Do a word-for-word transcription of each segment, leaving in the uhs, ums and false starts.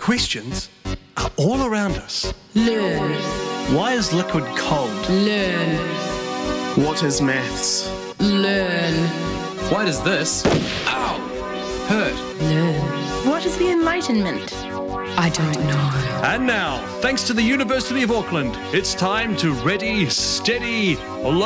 questions are all around us. Learn. Why is liquid cold? Learn. What is maths? Learn. Why does this, ow, hurt? Learn. What is the Enlightenment? I don't know. And now, thanks to the University of Auckland, it's time to ready, steady,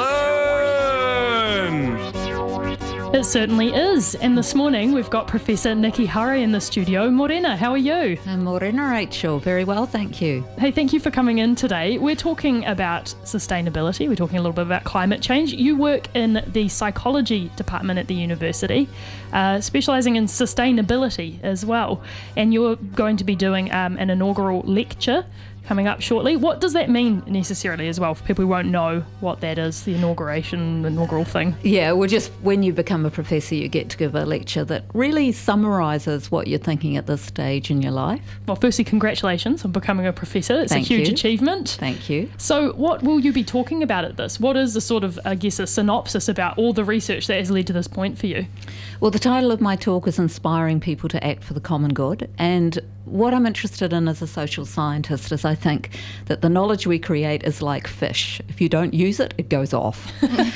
learn! It certainly is. And this morning we've got Professor Nikki Hara in the studio. Morena, how are you? Uh, Morena, Rachel. Very well, thank you. Hey, thank you for coming in today. We're talking about sustainability. We're talking a little bit about climate change. You work in the psychology department at the university, uh, specialising in sustainability as well. And you're going to be doing um, an inaugural lecture coming up shortly. What does that mean necessarily as well for people who won't know what that is, the inauguration, inaugural thing? Yeah, well, just when you become a professor, you get to give a lecture that really summarises what you're thinking at this stage in your life. Well, firstly, congratulations on becoming a professor. It's Thank a huge you. achievement. Thank you. So what will you be talking about at this? What is the sort of, I guess, a synopsis about all the research that has led to this point for you? Well, the title of my talk is Inspiring People to Act for the Common Good. And what I'm interested in as a social scientist is I think that the knowledge we create is like fish. If you don't use it, it goes off.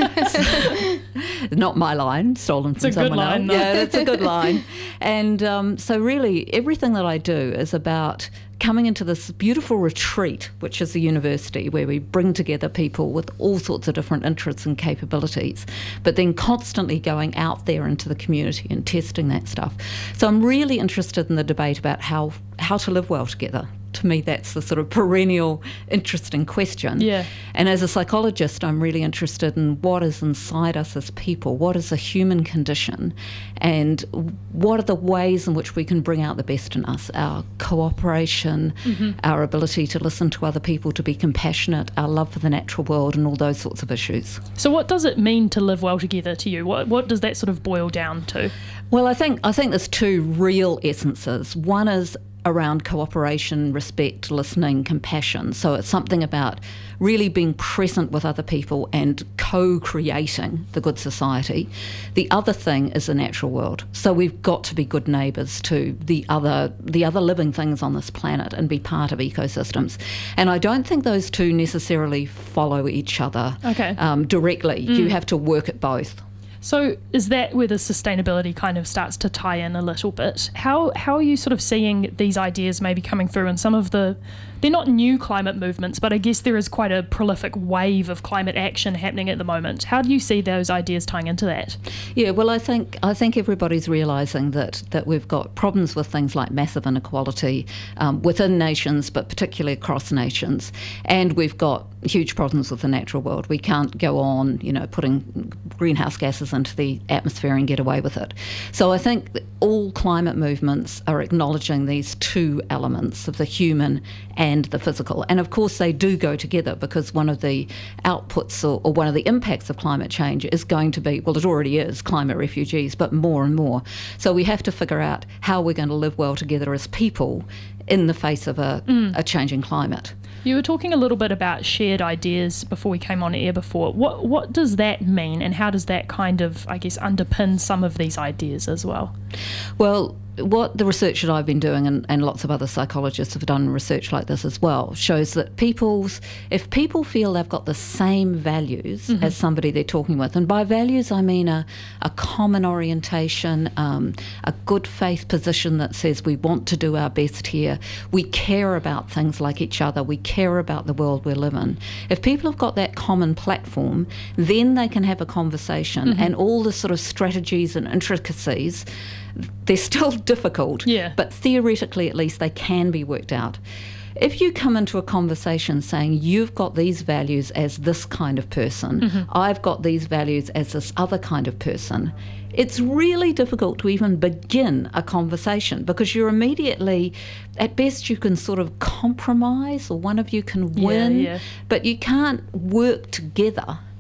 Not my line, stolen from It's a good someone line, else. though. Yeah, that's a good line. And um, so really, everything that I do is about coming into this beautiful retreat, which is the university, where we bring together people with all sorts of different interests and capabilities, but then constantly going out there into the community and testing that stuff. So I'm really interested in the debate about how, how to live well together. To me, that's the sort of perennial interesting question. Yeah. And as a psychologist, I'm really interested in what is inside us as people, what is the human condition, and what are the ways in which we can bring out the best in us, our cooperation, mm-hmm. our ability to listen to other people, to be compassionate, our love for the natural world, and all those sorts of issues. So what does it mean to live well together to you? What what does that sort of boil down to? Well, I think I think there's two real essences. One is around cooperation, respect, listening, compassion. So it's something about really being present with other people and co-creating the good society. The other thing is the natural world. So we've got to be good neighbours to the other the other living things on this planet and be part of ecosystems. And I don't think those two necessarily follow each other Okay. um, directly. Mm. You have to work at both. So is that where the sustainability kind of starts to tie in a little bit? How how are you sort of seeing these ideas maybe coming through in some of the, they're not new climate movements, but I guess there is quite a prolific wave of climate action happening at the moment. How do you see those ideas tying into that? Yeah, well, I think I think everybody's realising that that we've got problems with things like massive inequality um, within nations, but particularly across nations, and we've got huge problems with the natural world. We can't go on, you know, putting greenhouse gases into the atmosphere and get away with it. So I think that all climate movements are acknowledging these two elements of the human and the physical. And of course they do go together, because one of the outputs or, or one of the impacts of climate change is going to be, well, it already is, climate refugees, but more and more. So we have to figure out how we're going to live well together as people in the face of a, mm. a changing climate. You were talking a little bit about shared ideas before we came on air before. What what does that mean, and how does that kind of, I guess, underpin some of these ideas as well? Well, what the research that I've been doing, and, and lots of other psychologists have done research like this as well, shows that people's, if people feel they've got the same values mm-hmm. as somebody they're talking with, and by values I mean a, a common orientation, um, a good faith position that says we want to do our best here, we care about things like each other, we care about the world we live in. If people have got that common platform, then they can have a conversation, mm-hmm. and all the sort of strategies and intricacies, they're still difficult, yeah. but theoretically at least they can be worked out. If you come into a conversation saying you've got these values as this kind of person, mm-hmm. I've got these values as this other kind of person, it's really difficult to even begin a conversation, because you're immediately, at best you can sort of compromise, or one of you can win, yeah, yeah. but you can't work together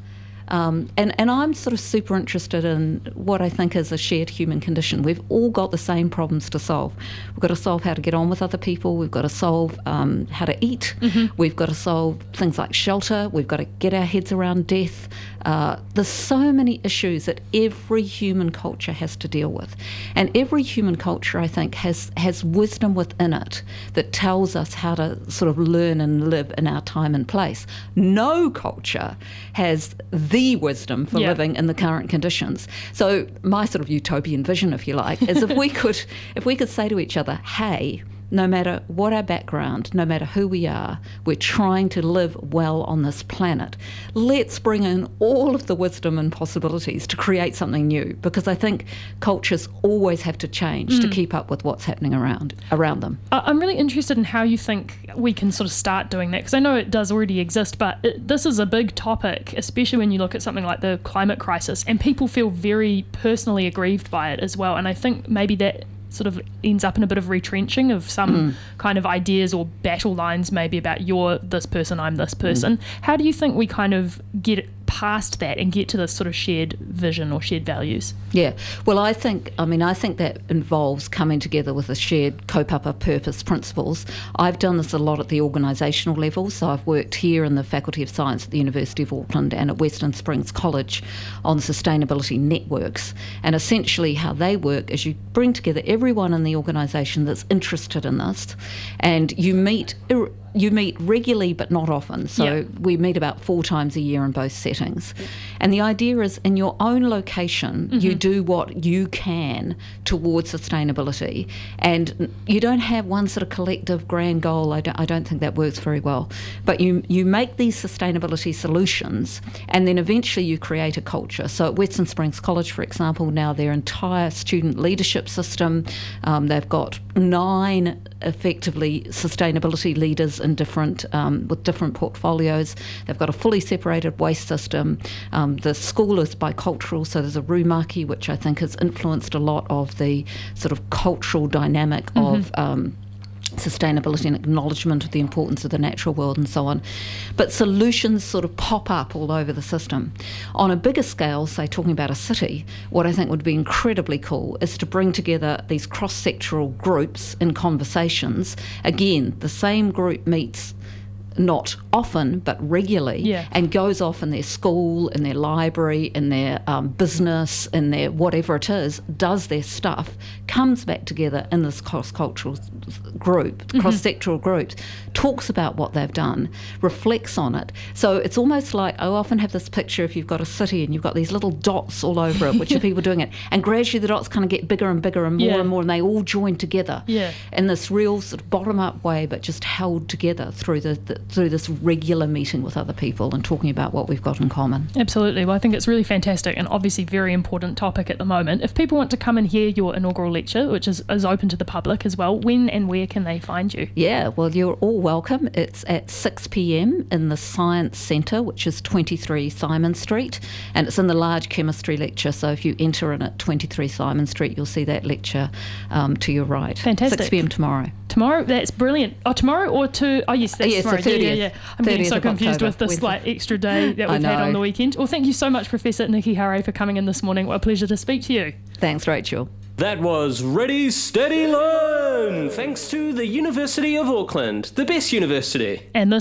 Um, and, and I'm sort of super interested in what I think is a shared human condition. We've all got the same problems to solve. We've got to solve how to get on with other people. We've got to solve um, how to eat. Mm-hmm. We've got to solve things like shelter. We've got to get our heads around death. Uh, there's so many issues that every human culture has to deal with. And every human culture, I think, has, has wisdom within it that tells us how to sort of learn and live in our time and place. No culture has the wisdom for yeah. living in the current conditions. So my sort of utopian vision, if you like, is if we could if we could say to each other, hey, no matter what our background, no matter who we are, we're trying to live well on this planet. Let's bring in all of the wisdom and possibilities to create something new, because I think cultures always have to change mm. to keep up with what's happening around around them. I'm really interested in how you think we can sort of start doing that, because I know it does already exist, but it, this is a big topic, especially when you look at something like the climate crisis, and people feel very personally aggrieved by it as well. And I think maybe that sort of ends up in a bit of retrenching of some mm. kind of ideas or battle lines, maybe about you're this person, I'm this person. Mm. How do you think we kind of get past that and get to this sort of shared vision or shared values? Yeah, well, I think, I mean, I think that involves coming together with a shared kaupapa purpose principles. I've done this a lot at the organisational level, so I've worked here in the Faculty of Science at the University of Auckland and at Western Springs College on sustainability networks. And essentially how they work is you bring together everyone in the organisation that's interested in this, and you meet ir- You meet regularly but not often, so yeah. we meet about four times a year in both settings. And the idea is in your own location, mm-hmm. you do what you can towards sustainability, and you don't have one sort of collective grand goal. I don't, I don't think that works very well. But you, you make these sustainability solutions, and then eventually you create a culture. So at Western Springs College, for example, now their entire student leadership system, um, they've got nine effectively sustainability leaders in different um, with different portfolios. They've got a fully separated waste system. Um, the school is bicultural, so there's a Rūmaki, which I think has influenced a lot of the sort of cultural dynamic mm-hmm. of um, sustainability and acknowledgement of the importance of the natural world and so on. But solutions sort of pop up all over the system. On a bigger scale, say talking about a city, what I think would be incredibly cool is to bring together these cross-sectoral groups in conversations. Again, the same group meets not often but regularly yeah. and goes off in their school, in their library, in their um, business, in their whatever it is, does their stuff, comes back together in this cross-cultural group, mm-hmm. cross-sectoral groups, talks about what they've done, reflects on it. So it's almost like, I often have this picture, if you've got a city and you've got these little dots all over it, which are people doing it, and gradually the dots kind of get bigger and bigger and more yeah. and more, and they all join together yeah. in this real sort of bottom-up way, but just held together through the, the through this regular meeting with other people and talking about what we've got in common. Absolutely. Well, I think it's really fantastic and obviously very important topic at the moment. If people want to come and hear your inaugural lecture, which is, is open to the public as well, when and where can they find you? Yeah, well, you're all welcome. It's at six p.m. in the Science Centre, which is twenty-three Simon Street, and it's in the large chemistry lecture. So if you enter in at twenty-three Simon Street, you'll see that lecture um, to your right. Fantastic. six p.m. tomorrow. Tomorrow? That's brilliant. Oh, tomorrow or to... Oh, yes, that's yes, tomorrow. the thirtieth. Yeah, yeah, yeah. I'm getting so confused October. with this like extra day that I we've had know. on the weekend. Well, thank you so much, Professor Nikki Hare, for coming in this morning. What a pleasure to speak to you. Thanks, Rachel. That was Ready, Steady, Learn! Thanks to the University of Auckland, the best university. And this